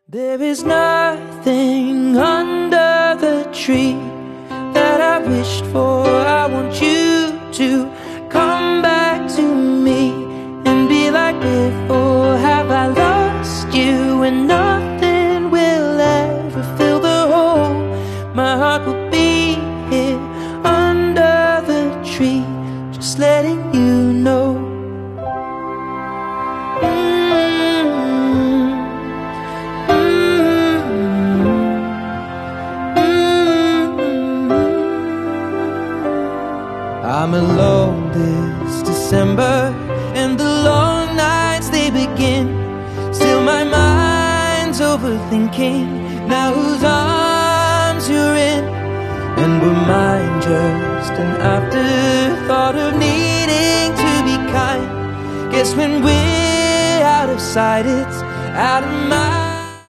There is nothing under the tree that I wished for. I want you to come back to me and be like before. Have I lost you and nothing will ever fill the hole? My heart will be here under the tree, just letting you know. I'm alone this December, and the long nights they begin. Still my mind's overthinking now whose arms you're in. And were mine just an afterthought of needing to be kind? Guess when we're out of sight, it's out of mind.